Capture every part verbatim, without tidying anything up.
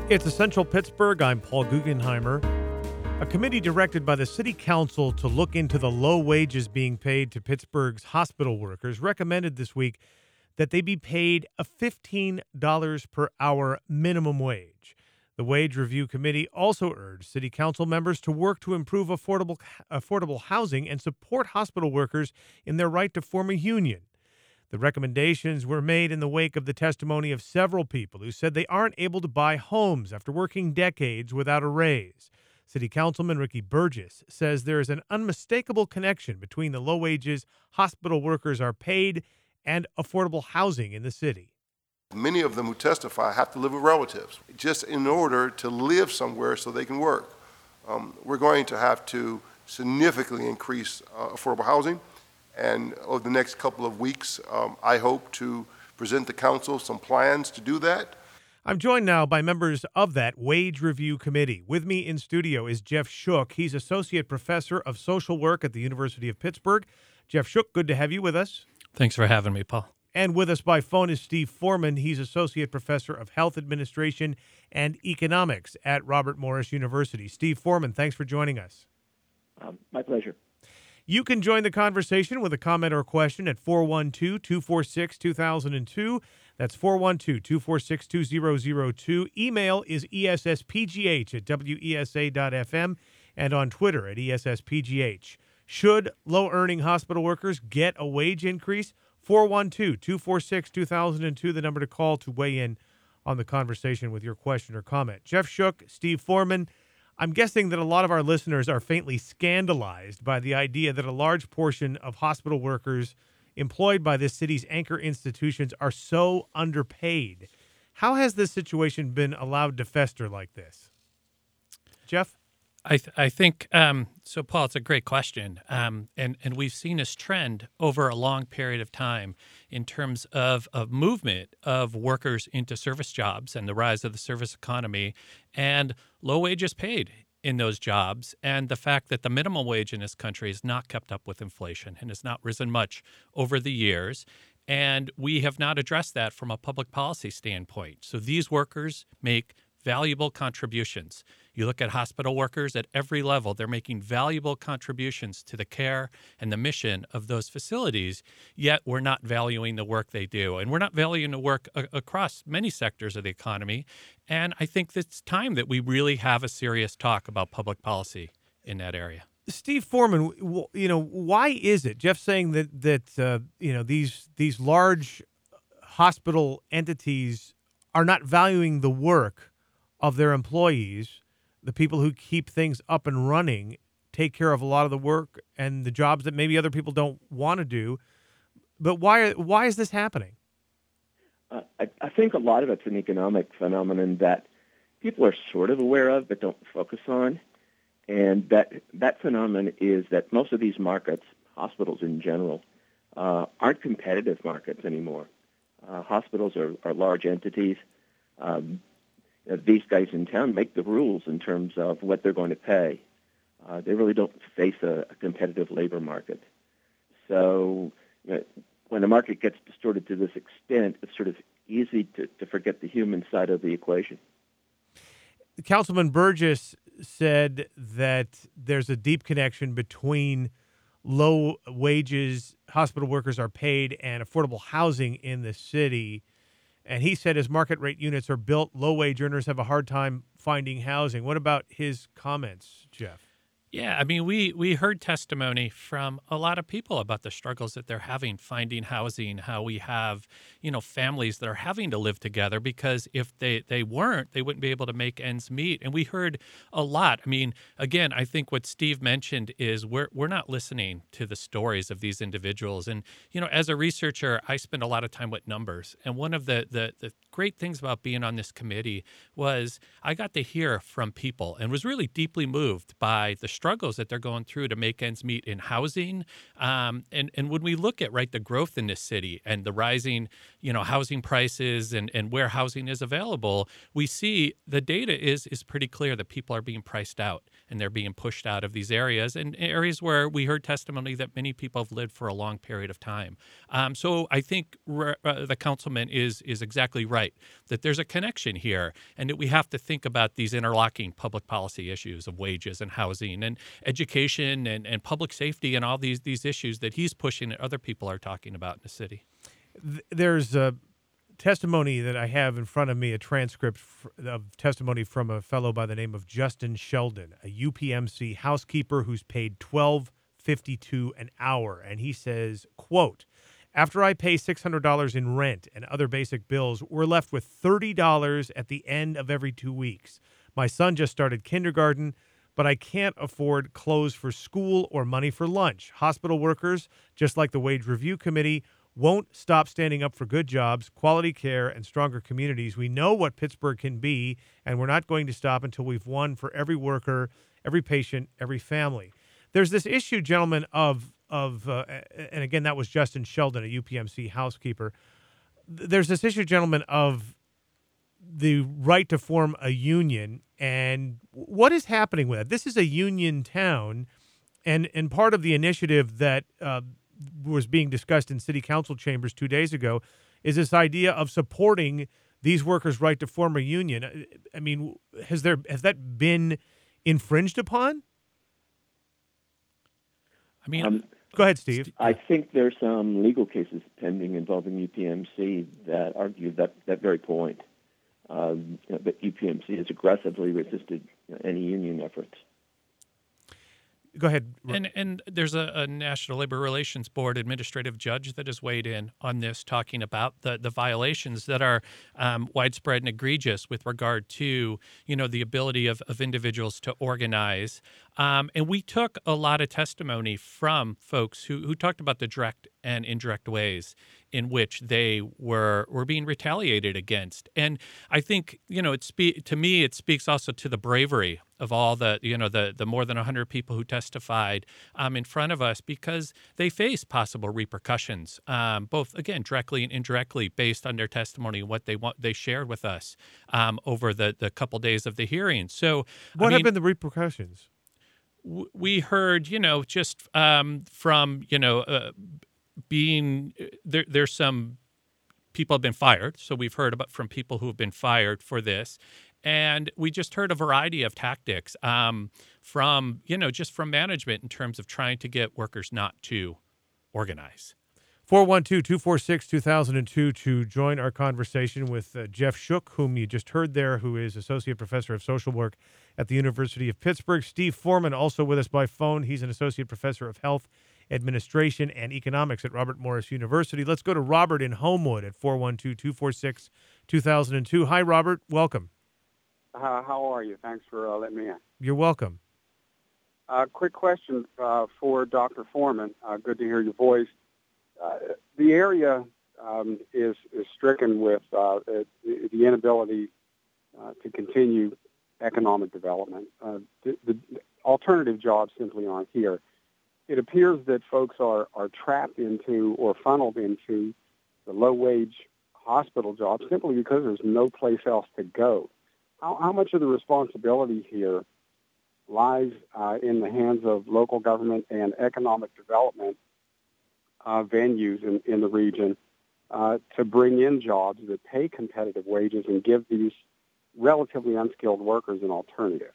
It's Essential Pittsburgh. I'm Paul Guggenheimer. A committee directed by the City Council to look into the low wages being paid to Pittsburgh's hospital workers recommended this week that they be paid a fifteen dollars per hour minimum wage. The Wage Review Committee also urged City Council members to work to improve affordable affordable housing and support hospital workers in their right to form a union. The recommendations were made in the wake of the testimony of several people who said they aren't able to buy homes after working decades without a raise. City Councilman Ricky Burgess says there is an unmistakable connection between the low wages hospital workers are paid and affordable housing in the city. Many of them who testify have to live with relatives just in order to live somewhere so they can work. Um, we're going to have to significantly increase uh, affordable housing, and over the next couple of weeks, um, I hope to present the council some plans to do that. I'm joined now by members of that Wage Review Committee. With me in studio is Jeff Shook. He's Associate Professor of Social Work at the University of Pittsburgh. Jeff Shook, good to have you with us. Thanks for having me, Paul. And with us by phone is Steve Foreman. He's Associate Professor of Health Administration and Economics at Robert Morris University. Steve Foreman, thanks for joining us. Um, my pleasure. You can join the conversation with a comment or question at four one two, two four six, two thousand two. That's four one two, two four six, two zero zero two. Email is E S S P G H at W E S A dot F M and on Twitter at E S S P G H. Should low-earning hospital workers get a wage increase? four one two, two four six, two thousand two, the number to call to weigh in on the conversation with your question or comment. Jeff Shook, Steve Foreman, I'm guessing that a lot of our listeners are faintly scandalized by the idea that a large portion of hospital workers employed by this city's anchor institutions are so underpaid. How has this situation been allowed to fester like this? Jeff? I th- I think, um, so Paul, it's a great question. Um, and, and we've seen this trend over a long period of time in terms of, of movement of workers into service jobs and the rise of the service economy and low wages paid in those jobs, and the fact that the minimum wage in this country has not kept up with inflation and has not risen much over the years. And we have not addressed that from a public policy standpoint. So these workers make valuable contributions. You look at hospital workers at every level, they're making valuable contributions to the care and the mission of those facilities, yet we're not valuing the work they do. And we're not valuing the work a- across many sectors of the economy. And I think it's time that we really have a serious talk about public policy in that area. Steve Foreman, you know, why is it? Jeff's saying that, that uh, you know, these these large hospital entities are not valuing the work of their employees. The people who keep things up and running take care of a lot of the work and the jobs that maybe other people don't want to do. But why why is this happening? Uh, I, I think a lot of it's an economic phenomenon that people are sort of aware of but don't focus on. And that that phenomenon is that most of these markets, hospitals in general, uh, aren't competitive markets anymore. Uh, hospitals are, are large entities. Um, These guys in town make the rules in terms of what they're going to pay. Uh, they really don't face a, a competitive labor market. So you know, when the market gets distorted to this extent, it's sort of easy to, to forget the human side of the equation. Councilman Burgess said that there's a deep connection between low wages hospital workers are paid and affordable housing in the city. And he said as market rate units are built, low-wage earners have a hard time finding housing. What about his comments, Jeff? Yeah, I mean, we we heard testimony from a lot of people about the struggles that they're having finding housing, how we have, you know, families that are having to live together because if they, they weren't, they wouldn't be able to make ends meet. And we heard a lot. I mean, again, I think what Steve mentioned is we're we're not listening to the stories of these individuals. And, you know, as a researcher, I spend a lot of time with numbers. And one of the, the, the great things about being on this committee was I got to hear from people and was really deeply moved by the struggles that they're going through to make ends meet in housing. Um, and, and when we look at, right, the growth in this city and the rising, you know, housing prices and, and where housing is available, we see the data is is pretty clear that people are being priced out. and they're being pushed out of these areas, and areas where we heard testimony that many people have lived for a long period of time. Um, so I think re- uh, the councilman is is exactly right, that there's a connection here, and that we have to think about these interlocking public policy issues of wages and housing and education and, and public safety and all these these issues that he's pushing that other people are talking about in the city. There's a testimony that I have in front of me, a transcript of testimony from a fellow by the name of Justin Sheldon, a U P M C housekeeper who's paid twelve fifty-two an hour. And he says, quote, "After I pay six hundred dollars in rent and other basic bills, we're left with thirty dollars at the end of every two weeks. My son just started kindergarten, but I can't afford clothes for school or money for lunch. Hospital workers, just like the Wage Review Committee, won't stop standing up for good jobs, quality care, and stronger communities. We know what Pittsburgh can be, and we're not going to stop until we've won for every worker, every patient, every family." There's this issue, gentlemen, of, of uh, and again, that was Justin Sheldon, a U P M C housekeeper. There's this issue, gentlemen, of the right to form a union, and what is happening with it? This is a union town, and, and part of the initiative that uh, was being discussed in city council chambers two days ago is this idea of supporting these workers' right to form a union. I mean, has there has that been infringed upon? I mean, um, go ahead, Steve. I think there's some legal cases pending involving U P M C that argue that, that very point. Um, you know, that U P M C has aggressively resisted you know, any union efforts. Go ahead. And and there's a, a National Labor Relations Board administrative judge that has weighed in on this, talking about the, the violations that are um, widespread and egregious with regard to, you know, the ability of, of individuals to organize. Um, and we took a lot of testimony from folks who, who talked about the direct and indirect ways in which they were were being retaliated against. And I think, you know, it spe- to me, it speaks also to the bravery of all the, you know, the, the more than one hundred people who testified um, in front of us, because they face possible repercussions, um, both, again, directly and indirectly, based on their testimony and what they want they shared with us um, over the, the couple days of the hearing. So what I mean, have been the repercussions? W- we heard, you know, just um, from, you know, uh, being there, there's some people have been fired. So we've heard about from people who have been fired for this. And we just heard a variety of tactics um, from, you know, just from management in terms of trying to get workers not to organize. four one two, two four six, two thousand two to join our conversation with uh, Jeff Shook, whom you just heard there, who is Associate Professor of Social Work at the University of Pittsburgh. Steve Foreman, also with us by phone. He's an Associate Professor of Health Administration and Economics at Robert Morris University. Let's go to Robert in Homewood at four one two, two four six, two thousand two. Hi, Robert. Welcome. Uh, how are you? Thanks for uh, letting me in. You're welcome. Uh, quick question uh, for Doctor Foreman. Uh, good to hear your voice. Uh, the area um, is, is stricken with uh, the, the inability uh, to continue economic development. Uh, the, the alternative jobs simply aren't here. It appears that folks are, are trapped into or funneled into the low-wage hospital jobs simply because there's no place else to go. How, how much of the responsibility here lies uh, in the hands of local government and economic development uh, venues in, in the region uh, to bring in jobs that pay competitive wages and give these relatively unskilled workers an alternative?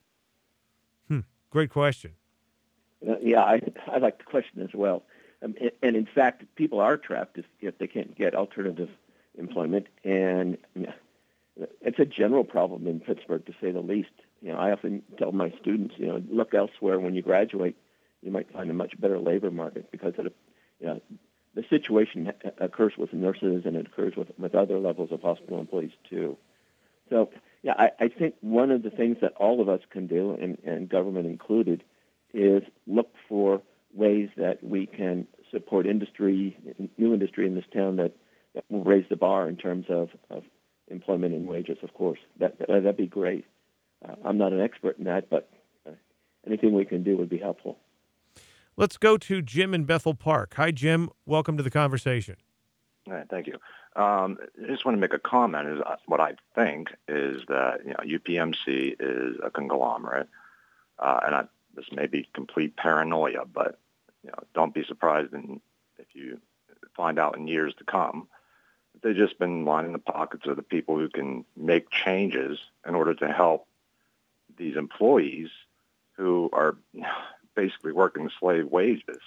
Hmm. Great question. Uh, yeah, I, I like the question as well. Um, and, and in fact, people are trapped if, if they can't get alternative employment. And you know, it's a general problem in Pittsburgh, to say the least. You know, I often tell my students, you know, look elsewhere when you graduate. You might find a much better labor market, because of, you know, the situation occurs with nurses and it occurs with, with other levels of hospital employees too. So, yeah, I, I think one of the things that all of us can do, and, and government included, is look for ways that we can support industry, new industry in this town that, that will raise the bar in terms of, of employment and wages, of course. That, that, that'd be great. Uh, I'm not an expert in that, but uh, anything we can do would be helpful. Let's go to Jim in Bethel Park. Hi, Jim. Welcome to the conversation. All right, thank you. Um, I just want to make a comment. Is what I think is that, you know, U P M C is a conglomerate. Uh, and I, this may be complete paranoia, but you know, don't be surprised in, if you find out in years to come that they've just been lining the pockets of the people who can make changes in order to help these employees who are basically working slave wages.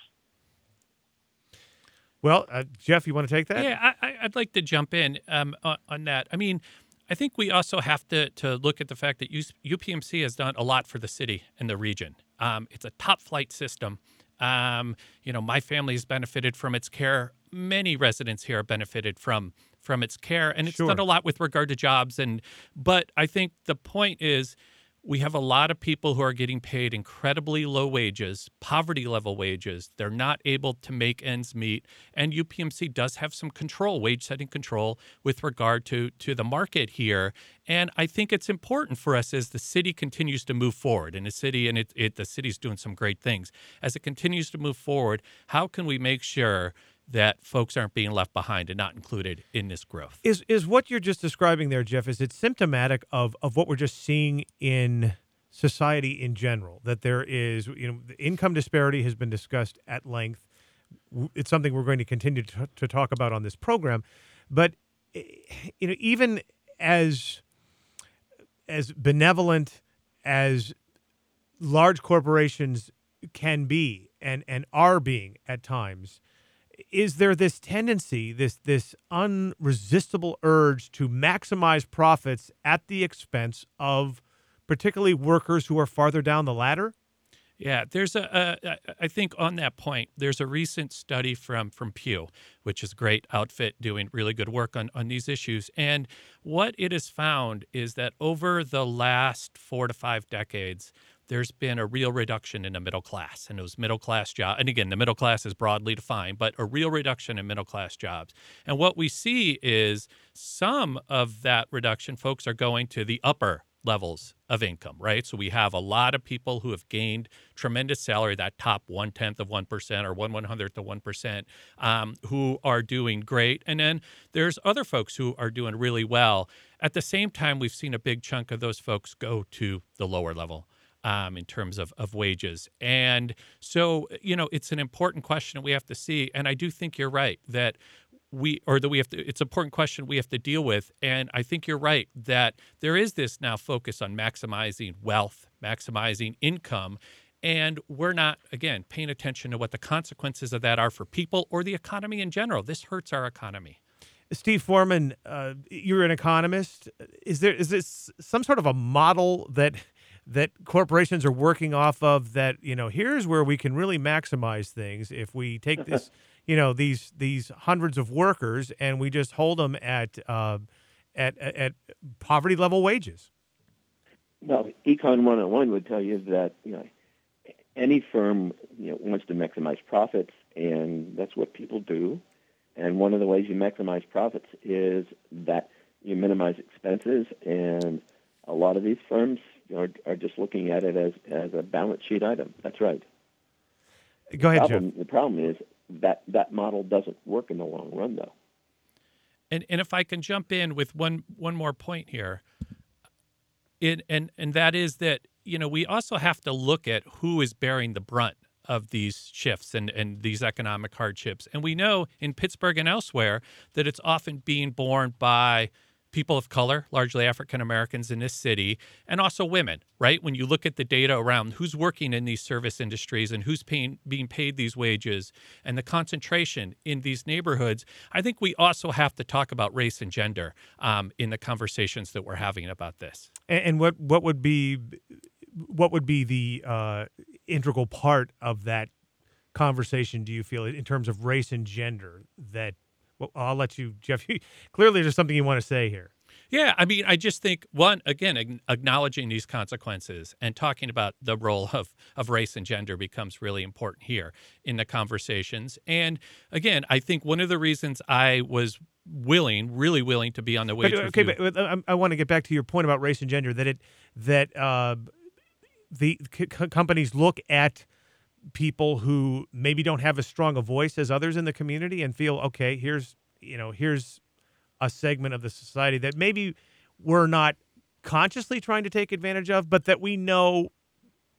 Well, uh, Jeff, you want to take that? Yeah, I, I'd like to jump in um, on, on that. I mean, I think we also have to, to look at the fact that U P M C has done a lot for the city and the region. Um, it's a top flight system. Um, you know, my family has benefited from its care. Many residents here have benefited from from its care, and it's Sure. done a lot with regard to jobs. And but I think the point is, we have a lot of people who are getting paid incredibly low wages, poverty level wages. They're not able to make ends meet. And U P M C does have some control, wage setting control with regard to, to the market here. And I think it's important for us as the city continues to move forward. And the city, and it, it the city's doing some great things. As it continues to move forward, how can we make sure that folks aren't being left behind and not included in this growth? Is is what you're just describing there, Jeff, is it symptomatic of, of what we're just seeing in society in general? That there is, you know, the income disparity has been discussed at length. It's something we're going to continue to, to talk about on this program. But, you know, even as as benevolent as large corporations can be and, and are being at times, is there this tendency, this this unresistible urge to maximize profits at the expense of particularly workers who are farther down the ladder? Yeah, there's a, a I think on that point, there's a recent study from from Pew, which is a great outfit doing really good work on, on these issues. And what it has found is that over the last four to five decades, there's been a real reduction in the middle class and those middle class jobs. And again, the middle class is broadly defined, but a real reduction in middle class jobs. And what we see is some of that reduction, folks are going to the upper levels of income, right? So we have a lot of people who have gained tremendous salary, that top one tenth of one percent or one one hundredth of one percent, um, who are doing great. And then there's other folks who are doing really well. At the same time, we've seen a big chunk of those folks go to the lower level. Um, in terms of, of wages. And so, you know, it's an important question that we have to see. And I do think you're right that we, or that we have to, it's an important question we have to deal with. And I think you're right that there is this now focus on maximizing wealth, maximizing income. And we're not, again, paying attention to what the consequences of that are for people or the economy in general. This hurts our economy. Steve Foreman, uh, you're an economist. Is there is this some sort of a model that that corporations are working off of, that, you know, here's where we can really maximize things if we take this, you know, these these hundreds of workers and we just hold them at uh, at at poverty level wages? Well, Econ one oh one would tell you that, you know, any firm, you know, wants to maximize profits, and that's what people do. And one of the ways you maximize profits is that you minimize expenses, and a lot of these firms are, are just looking at it as, as a balance sheet item. That's right. Go ahead, the problem, Jeff. The problem is that that model doesn't work in the long run, though. And and if I can jump in with one one more point here, it, and and that is that, you know, we also have to look at who is bearing the brunt of these shifts and, and these economic hardships. And we know in Pittsburgh and elsewhere that it's often being borne by people of color, largely African Americans in this city, and also women, right? When you look at the data around who's working in these service industries and who's paying, being paid these wages and the concentration in these neighborhoods, I think we also have to talk about race and gender um, in the conversations that we're having about this. And, and what what would be what would be the uh, integral part of that conversation, do you feel, in terms of race and gender? That, well, I'll let you, Jeff. Clearly, there's something you want to say here. Yeah, I mean, I just think, one, again, acknowledging these consequences and talking about the role of, of race and gender becomes really important here in the conversations. And again, I think one of the reasons I was willing, really willing to be on the wage but, okay, review. but I, I want to get back to your point about race and gender, that it that uh, the c- companies look at people who maybe don't have as strong a voice as others in the community and feel, okay, here's, you know, here's a segment of the society that maybe we're not consciously trying to take advantage of, but that we know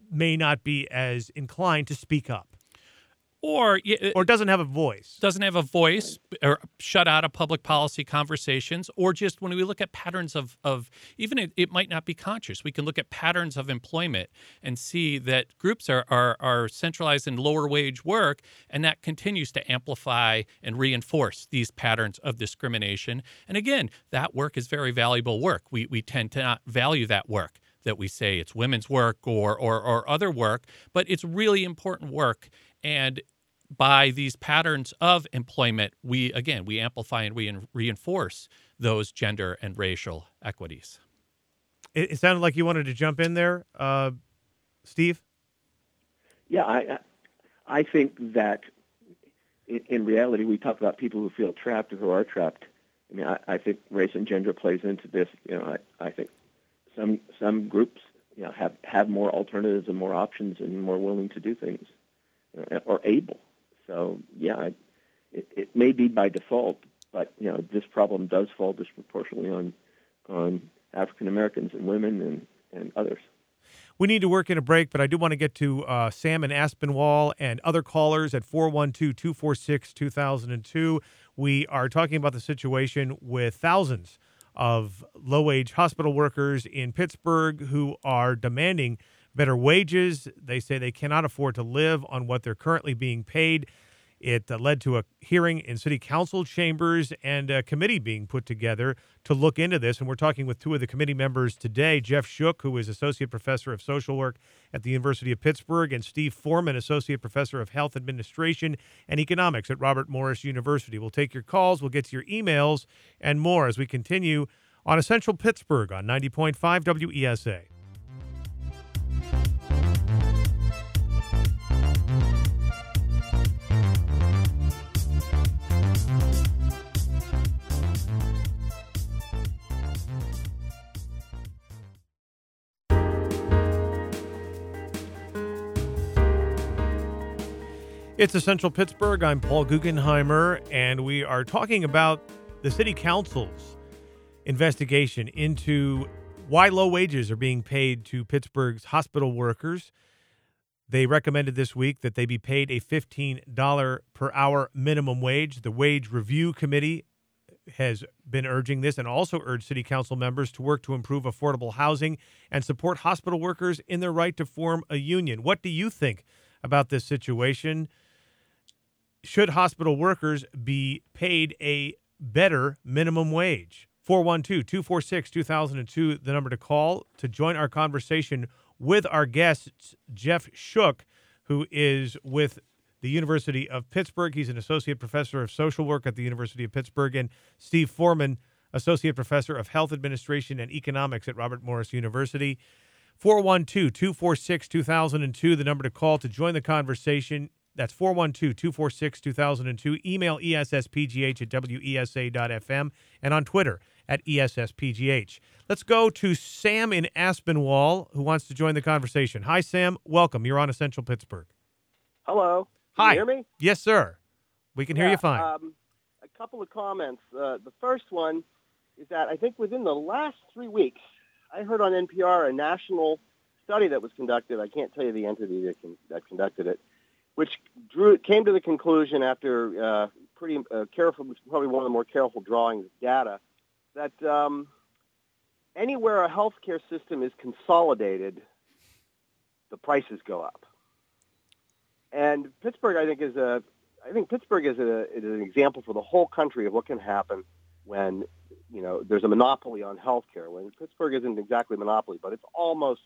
may not be as inclined to speak up Or, y- or doesn't have a voice. doesn't have a voice or shut out of public policy conversations, or just when we look at patterns of, of even it, it might not be conscious. We can look at patterns of employment and see that groups are, are, are centralized in lower wage work, and that continues to amplify and reinforce these patterns of discrimination. And again, that work is very valuable work. We, we tend to not value that work, that we say it's women's work or, or, or other work, but it's really important work. And by these patterns of employment, we, again, we amplify and we reinforce those gender and racial equities. It, it sounded like you wanted to jump in there, uh, Steve. Yeah, I I think that in, in reality, we talk about people who feel trapped or who are trapped. I mean, I, I think race and gender plays into this. You know, I, I think some some groups, you know, have, have more alternatives and more options and more willing to do things, you know, or able. So, yeah, I, it, it may be by default, but, you know, this problem does fall disproportionately on on African Americans and women and, and others. We need to work in a break, but I do want to get to uh, Sam in Aspinwall and other callers at four one two, two four six, two thousand two. We are talking about the situation with thousands of low-wage hospital workers in Pittsburgh who are demanding better wages. They say they cannot afford to live on what they're currently being paid. It uh, led to a hearing in city council chambers and a committee being put together to look into this. And we're talking with two of the committee members today, Jeff Shook, who is Associate Professor of Social Work at the University of Pittsburgh, and Steve Foreman, Associate Professor of Health Administration and Economics at Robert Morris University. We'll take your calls, we'll get to your emails, and more as we continue on Essential Pittsburgh on ninety point five W E S A. It's Essential Pittsburgh. I'm Paul Guggenheimer, and we are talking about the City Council's investigation into why low wages are being paid to Pittsburgh's hospital workers. They recommended this week that they be paid a fifteen dollars per hour minimum wage. The Wage Review Committee has been urging this and also urged City Council members to work to improve affordable housing and support hospital workers in their right to form a union. What do you think about this situation? Should hospital workers be paid a better minimum wage? four one two, two four six, two thousand two, the number to call to join our conversation with our guests, Jeff Shook, who is with the University of Pittsburgh. He's an associate professor of social work at the University of Pittsburgh, and Steve Foreman, associate professor of health administration and economics at Robert Morris University. four one two, two four six, two thousand two, the number to call to join the conversation. That's four one two, two four six, two thousand two. Email E S S P G H at W E S A dot F M and on Twitter at E S S P G H. Let's go to Sam in Aspinwall, who wants to join the conversation. Hi, Sam. Welcome. You're on Essential Pittsburgh. Hello. Can Hi. you hear me? Yes, sir. We can yeah, hear you fine. Um, a couple of comments. Uh, the first one is that I think within the last three weeks, I heard on N P R a national study that was conducted. I can't tell you the entity that, con- that conducted it, which drew came to the conclusion after uh, pretty uh, careful, probably one of the more careful drawings of data, that um, anywhere a healthcare system is consolidated, the prices go up. And Pittsburgh, I think, is a I think Pittsburgh is, a, is an example for the whole country of what can happen when you know there's a monopoly on healthcare. When Pittsburgh isn't exactly a monopoly, but it's almost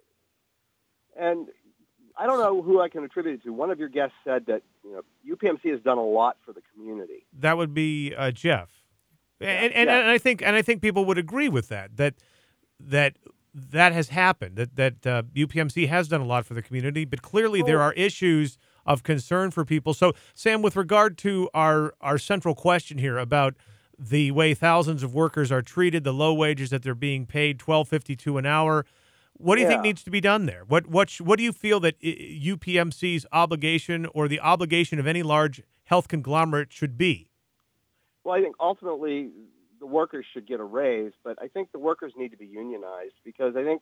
a monopoly. And I don't know who I can attribute it to. One of your guests said that you know U P M C has done a lot for the community. That would be uh, Jeff, and and, yeah. and I think and I think people would agree with that. That that that has happened. That that uh, U P M C has done a lot for the community, but clearly there are issues of concern for people. So, Sam, with regard to our our central question here about the way thousands of workers are treated, the low wages that they're being paid, twelve fifty-two an hour. What do you yeah. think needs to be done there? What what sh- what do you feel that U P M C's obligation or the obligation of any large health conglomerate should be? Well, I think ultimately the workers should get a raise, but I think the workers need to be unionized because I think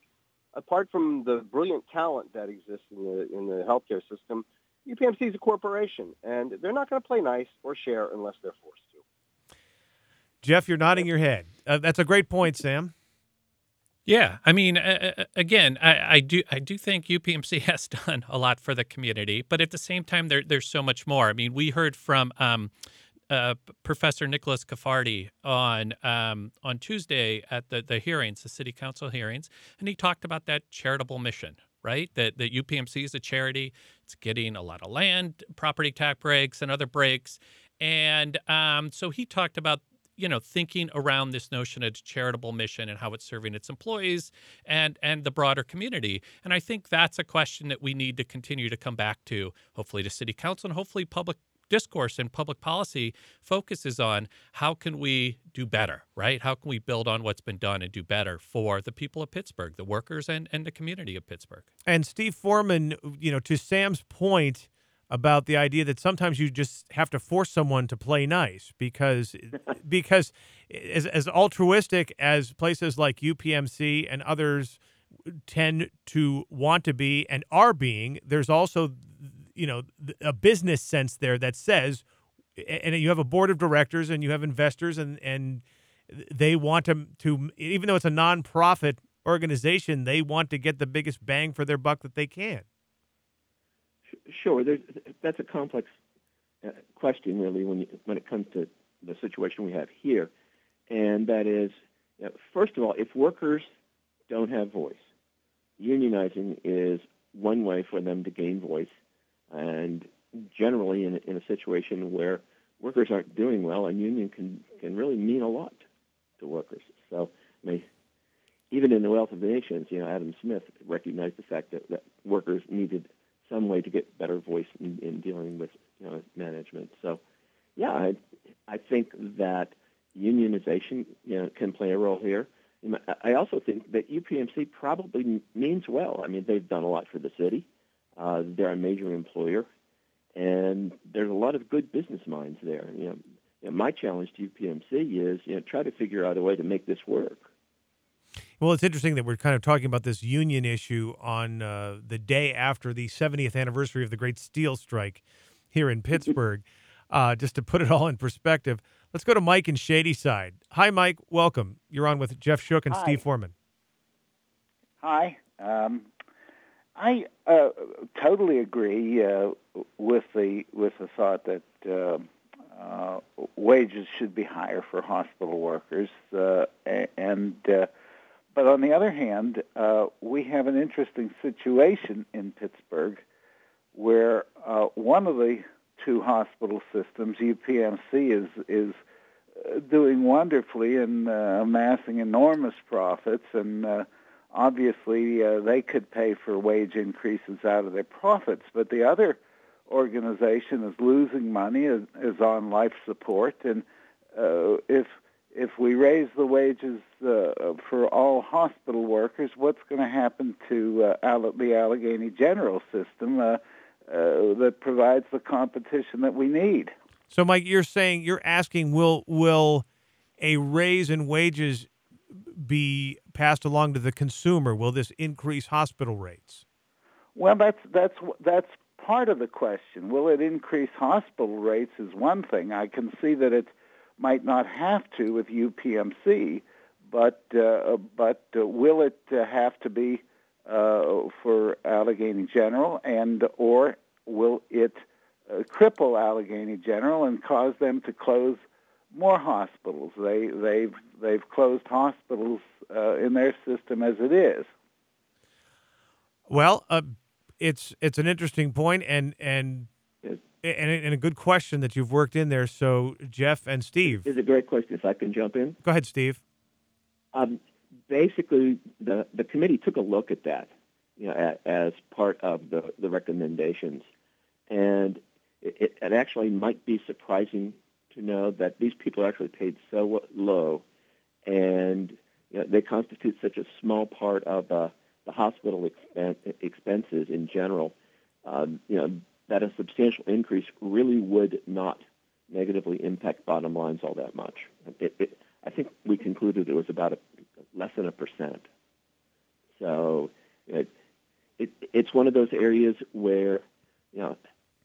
apart from the brilliant talent that exists in the in the healthcare system, U P M C is a corporation, and they're not going to play nice or share unless they're forced to. Jeff, you're nodding your head. Uh, that's a great point, Sam. Yeah, I mean, uh, again, I, I do I do think U P M C has done a lot for the community, but at the same time, there, there's so much more. I mean, we heard from um, uh, Professor Nicholas Caffardi on um, on Tuesday at the, the hearings, the city council hearings, and he talked about that charitable mission, right? That, that U P M C is a charity. It's getting a lot of land, property tax breaks, and other breaks. And um, so he talked about, you know, thinking around this notion of charitable mission and how it's serving its employees and and the broader community. And I think that's a question that we need to continue to come back to, hopefully to city council, and hopefully public discourse and public policy focuses on how can we do better, right? How can we build on what's been done and do better for the people of Pittsburgh, the workers and, and the community of Pittsburgh. And Steve Foreman, you know, to Sam's point about the idea that sometimes you just have to force someone to play nice because because as, as altruistic as places like U P M C and others tend to want to be and are being, there's also, you know, a business sense there that says, and you have a board of directors and you have investors and, and they want to, to, even though it's a nonprofit organization, they want to get the biggest bang for their buck that they can. Sure, there's, that's a complex uh, question, really, when you, when it comes to the situation we have here, and that is, you know, first of all, if workers don't have voice, unionizing is one way for them to gain voice, and generally in, in a situation where workers aren't doing well, a union can, can really mean a lot to workers. So, I mean, even in the Wealth of Nations, you know, Adam Smith recognized the fact that, that workers needed some way to get better voice in, in dealing with, you know, management. So, yeah, I, I think that unionization, you know, can play a role here. I also think that U P M C probably means well. I mean, they've done a lot for the city. Uh, they're a major employer, and there's a lot of good business minds there. You know, you know, my challenge to U P M C is, you know, try to figure out a way to make this work. Well, it's interesting that we're kind of talking about this union issue on uh, the day after the seventieth anniversary of the Great Steel Strike here in Pittsburgh. uh, just to put it all in perspective, let's go to Mike in Shadyside. Hi, Mike. Welcome. You're on with Jeff Shook and Hi. Steve Foreman. Hi. Um, I uh, totally agree uh, with the with the thought that uh, uh, wages should be higher for hospital workers, uh, and uh, but on the other hand, uh, we have an interesting situation in Pittsburgh where uh, one of the two hospital systems, U P M C, is is uh, doing wonderfully and uh, amassing enormous profits, and uh, obviously uh, they could pay for wage increases out of their profits. But the other organization is losing money, is, is on life support, and uh, if if we raise the wages uh, for all hospital workers, what's going to happen to uh, Alle- the Allegheny General system uh, uh, that provides the competition that we need? So, Mike, you're saying, you're asking, will will a raise in wages be passed along to the consumer? Will this increase hospital rates? Well, that's that's that's part of the question. Will it increase hospital rates is one thing. I can see that it might not have to with U P M C, but uh, but uh, will it uh, have to be uh, for Allegheny General, and or will it uh, cripple Allegheny General and cause them to close more hospitals? They they've they've closed hospitals uh, in their system as it is. Well, uh, it's it's an interesting point and and. And, and a good question that you've worked in there. So, Jeff and Steve. It's a great question, if I can jump in. Go ahead, Steve. Um, basically, the, the committee took a look at that, you know, a, as part of the, the recommendations. And it, it actually might be surprising to know that these people are actually paid so low, and you know, they constitute such a small part of uh, the hospital expen- expenses in general. Um, you know, that a substantial increase really would not negatively impact bottom lines all that much. It, it, I think we concluded it was about a, less than a percent. So it, it, it's one of those areas where, you know,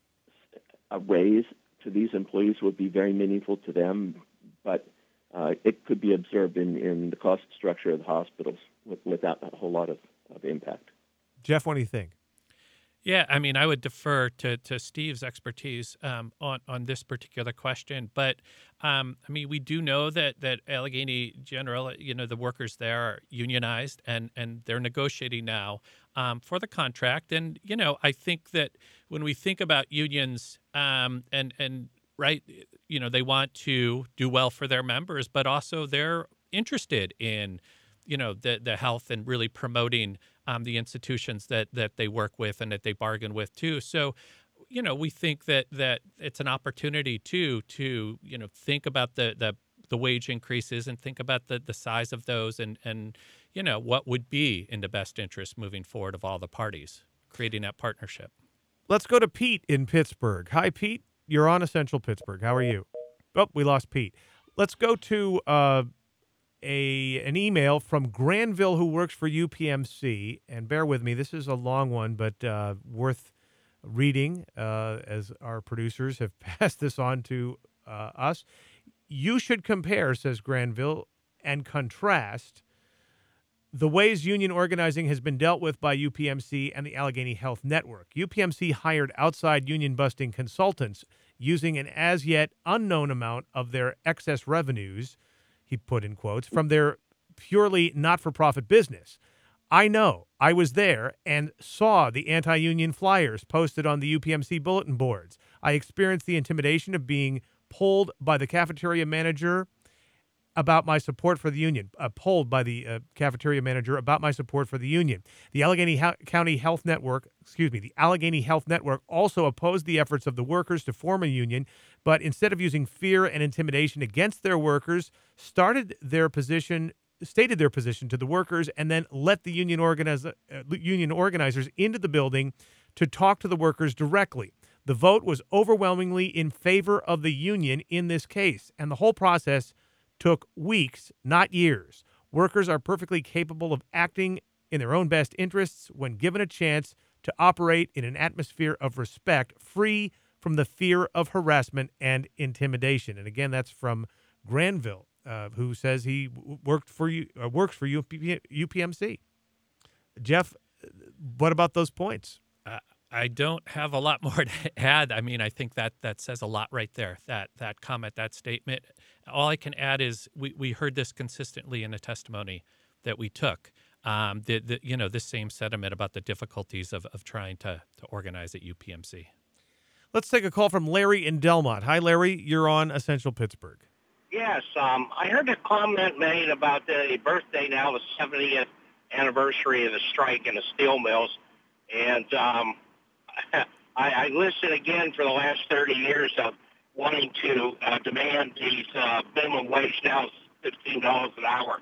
a raise to these employees would be very meaningful to them, but uh, it could be observed in, in the cost structure of the hospitals with, without a whole lot of, of impact. Jeff, what do you think? Yeah, I mean, I would defer to, to Steve's expertise um, on on this particular question, but um, I mean, we do know that that Allegheny General, you know, the workers there are unionized, and and they're negotiating now um, for the contract, and you know, I think that when we think about unions, um, and and right, you know, they want to do well for their members, but also they're interested in, you know, the the health and really promoting Um, the institutions that that they work with and that they bargain with too. So, you know, we think that that it's an opportunity too to, you know, think about the the, the wage increases and think about the, the size of those and and you know what would be in the best interest moving forward of all the parties, creating that partnership. Let's go to Pete in Pittsburgh. Hi, Pete. You're on Essential Pittsburgh. How are you? Oh, we lost Pete. Let's go to uh, a an email from Granville, who works for U P M C. And bear with me, this is a long one, but uh, worth reading, uh, as our producers have passed this on to uh, us. You should compare, says Granville, and contrast the ways union organizing has been dealt with by U P M C and the Allegheny Health Network. U P M C hired outside union-busting consultants using an as-yet unknown amount of their excess revenues, he put in quotes, from their purely not-for-profit business. I know. I was there and saw the anti-union flyers posted on the U P M C bulletin boards. I experienced the intimidation of being pulled by the cafeteria manager about my support for the union, uh, polled by the uh, cafeteria manager about my support for the union. The Allegheny ha- County Health Network, excuse me, the Allegheny Health Network also opposed the efforts of the workers to form a union, but instead of using fear and intimidation against their workers, started their position, stated their position to the workers, and then let the union organize, uh, union organizers into the building to talk to the workers directly. The vote was overwhelmingly in favor of the union in this case, and the whole process took weeks, not years. Workers are perfectly capable of acting in their own best interests when given a chance to operate in an atmosphere of respect, free from the fear of harassment and intimidation. And again, that's from Granville, uh, who says he worked for you, uh, works for U P M C. Jeff, what about those points? Uh, I don't have a lot more to add. I mean, I think that that says a lot right there, that that comment, that statement. All I can add is we, we heard this consistently in the testimony that we took. Um, the, the, you know, this same sentiment about the difficulties of, of trying to, to organize at U P M C. Let's take a call from Larry in Delmont. Hi, Larry. You're on Essential Pittsburgh. Yes, um, I heard a comment made about the birthday now, the seventieth anniversary of the strike in the steel mills. And um, I, I listened again for the last thirty years of wanting to uh, demand these uh, minimum wage now is fifteen dollars an hour.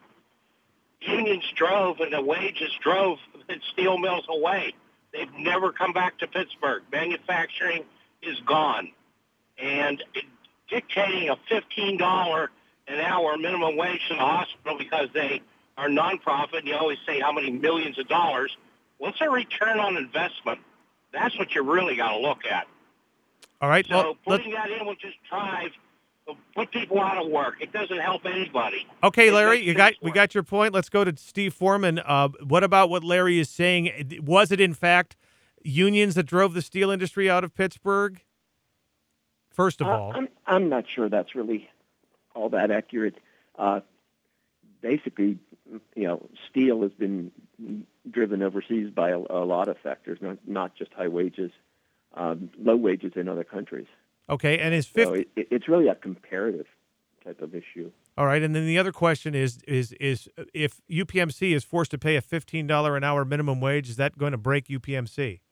Unions drove and the wages drove the steel mills away. They've never come back to Pittsburgh. Manufacturing is gone. And it, dictating a fifteen dollars an hour minimum wage to the hospital because they are nonprofit, and you always say how many millions of dollars, what's their return on investment? That's what you really got to look at. All right. So well, putting that in will just drive, put people out of work. It doesn't help anybody. Okay, Larry, It you makes got things we worse. got your point. Let's go to Steve Foreman. Uh, what about what Larry is saying? Was it in fact unions that drove the steel industry out of Pittsburgh? First of Uh, all, I'm, I'm not sure that's really all that accurate. Uh, basically, you know, steel has been driven overseas by a, a lot of factors, not, not just high wages, um, low wages in other countries. okay, and is So fifty? it, it's really a comparative type of issue. All right, and then the other question is is is if U P M C is forced to pay a fifteen dollars an hour minimum wage, is that going to break U P M C?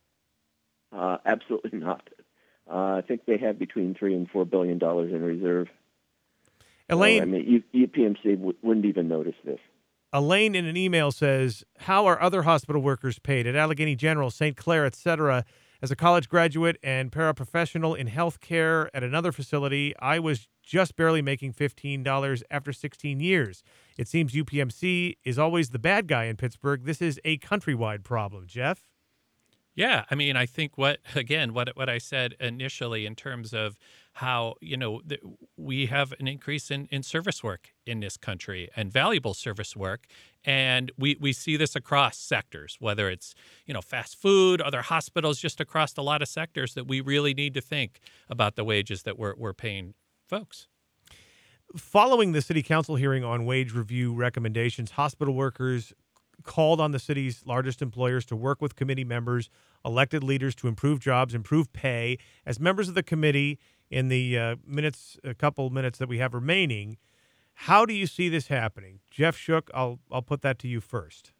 Uh, absolutely not. Uh, I think they have between three and four billion dollars in reserve. Elaine, So, I mean, U- UPMC w- wouldn't even notice this. Elaine in an email says, how are other hospital workers paid at Allegheny General, Saint Clair, et cetera? As a college graduate and paraprofessional in healthcare at another facility, I was just barely making fifteen dollars after sixteen years. It seems U P M C is always the bad guy in Pittsburgh. This is a countrywide problem. Jeff? Yeah, I mean, I think what again, what what I said initially in terms of how you know th- we have an increase in, in service work in this country and valuable service work, and we we see this across sectors, whether it's you know fast food, other hospitals, just across a lot of sectors that we really need to think about the wages that we're we're paying folks. Following the city council hearing on wage review recommendations, hospital workers called on the city's largest employers to work with committee members, elected leaders to improve jobs, improve pay. As members of the committee, in the uh, minutes, a couple minutes that we have remaining, how do you see this happening? Jeff Shook, I'll I'll put that to you first.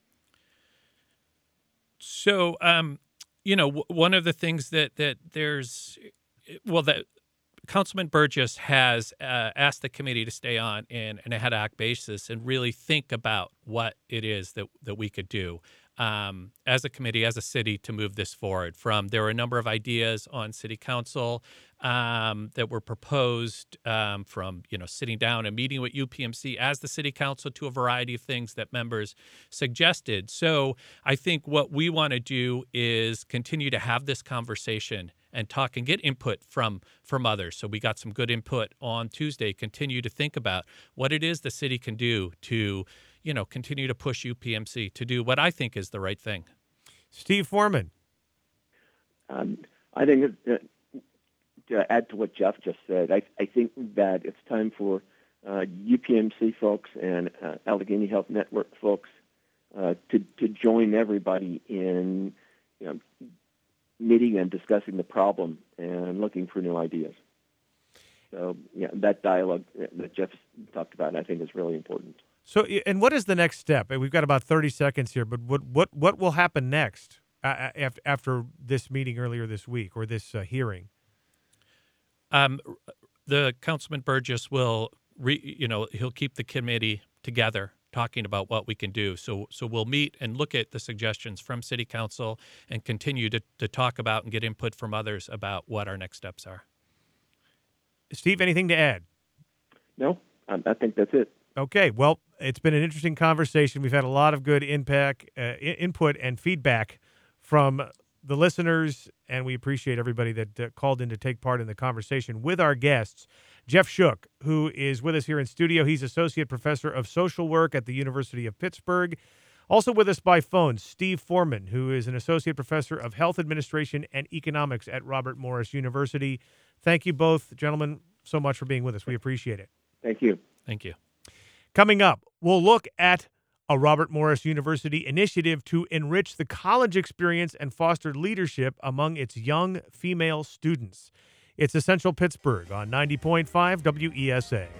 So, um, you know, w- one of the things that that there's, well, that Councilman Burgess has uh, asked the committee to stay on in an ad hoc basis and really think about what it is that, that we could do um, as a committee, as a city, to move this forward. From there were a number of ideas on city council um, that were proposed um, from, you know, sitting down and meeting with U P M C as the city council to a variety of things that members suggested. So I think what we want to do is continue to have this conversation and talk and get input from from others. So we got some good input on Tuesday. Continue to think about what it is the city can do to, you know, continue to push U P M C to do what I think is the right thing. Steve Foreman. Um, I think uh, to add to what Jeff just said, I, I think that it's time for uh, U P M C folks and uh, Allegheny Health Network folks uh, to to join everybody in, you know, meeting and discussing the problem and looking for new ideas. So, yeah, that dialogue that Jeff talked about, I think, is really important. So, and what is the next step? We've got about thirty seconds here, but what what what will happen next uh, after after this meeting earlier this week or this uh, hearing? Um, the Councilman Burgess will, re, you know, he'll keep the committee together, talking about what we can do. So so we'll meet and look at the suggestions from City Council and continue to, to talk about and get input from others about what our next steps are. Steve, anything to add? No, I, I think that's it. Okay, well, it's been an interesting conversation. We've had a lot of good impact, uh, input and feedback from the listeners, and we appreciate everybody that uh, called in to take part in the conversation with our guests. Jeff Shook, who is with us here in studio. He's Associate Professor of Social Work at the University of Pittsburgh. Also with us by phone, Steve Foreman, who is an Associate Professor of Health Administration and Economics at Robert Morris University. Thank you both, gentlemen, so much for being with us. We appreciate it. Thank you. Thank you. Coming up, we'll look at a Robert Morris University initiative to enrich the college experience and foster leadership among its young female students. It's Essential Pittsburgh on ninety point five W E S A.